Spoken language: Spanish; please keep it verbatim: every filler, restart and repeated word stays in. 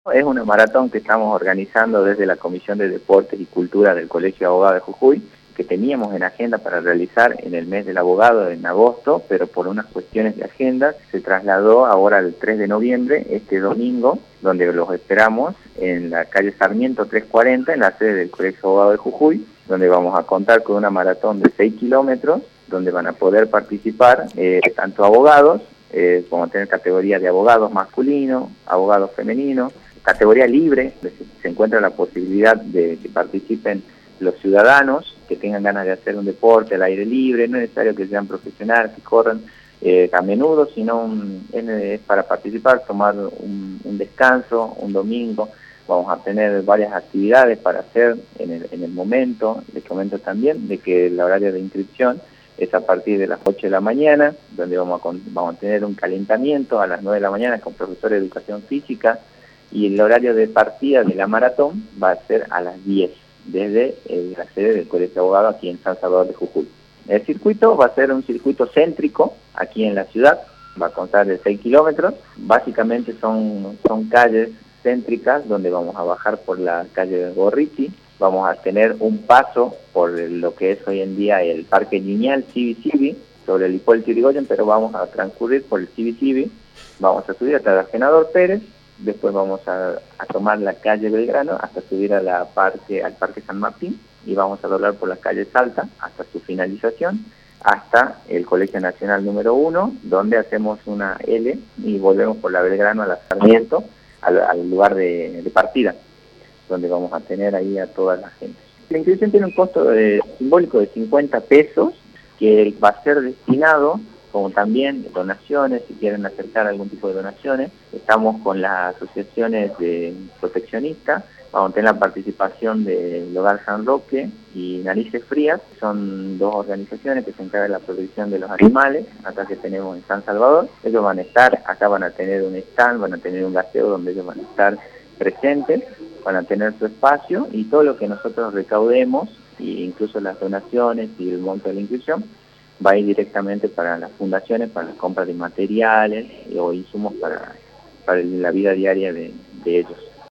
Es una maratón que estamos organizando desde la Comisión de Deportes y Cultura del Colegio de Abogados de Jujuy, que teníamos en agenda para realizar en el mes del abogado en agosto, pero por unas cuestiones de agenda se trasladó ahora al tres de noviembre, este domingo, donde los esperamos en la calle Sarmiento trescientos cuarenta, en la sede del Colegio de Abogados de Jujuy, donde vamos a contar con una maratón de seis kilómetros, donde van a poder participar eh, tanto abogados, eh, como tener categoría de abogados masculinos, abogados femeninos, categoría libre, se encuentra la posibilidad de que participen los ciudadanos que tengan ganas de hacer un deporte al aire libre, no es necesario que sean profesionales, que corran eh, a menudo, sino un, es para participar, tomar un, un descanso, un domingo. Vamos a tener varias actividades para hacer en el, en el momento. Les comento también de que el horario de inscripción es a partir de las ocho de la mañana, donde vamos a, vamos a tener un calentamiento a las nueve de la mañana con profesor de educación física, y el horario de partida de la maratón va a ser a las diez, desde eh, la sede del Colegio de Abogados aquí en San Salvador de Jujuy. El circuito va a ser un circuito céntrico aquí en la ciudad, va a constar de seis kilómetros, básicamente son, son calles céntricas donde vamos a bajar por la calle de Gorriti, vamos a tener un paso por lo que es hoy en día el Parque Lineal Civi-Civi, sobre el Hipólito Yrigoyen, pero vamos a transcurrir por el Civi-Civi, vamos a subir hasta el Senador Pérez, después vamos a, a tomar la calle Belgrano hasta subir a la parque, al Parque San Martín, y vamos a doblar por la calle Salta hasta su finalización, hasta el Colegio Nacional número uno, donde hacemos una L y volvemos por la Belgrano a la Sarmiento, al, al lugar de, de partida, donde vamos a tener ahí a toda la gente. La inscripción tiene un costo de, simbólico de cincuenta pesos, que va a ser destinado, como también donaciones, si quieren acercar algún tipo de donaciones. Estamos con las asociaciones de proteccionistas, vamos a tener la participación del Hogar San Roque y Narices Frías, son dos organizaciones que se encargan de la protección de los animales, acá que tenemos en San Salvador. Ellos van a estar, acá van a tener un stand, van a tener un gaseo donde ellos van a estar presentes, van a tener su espacio, y todo lo que nosotros recaudemos, e incluso las donaciones y el monto de la inscripción, va a ir directamente para las fundaciones, para la compra de materiales o insumos para, para la vida diaria de, de ellos.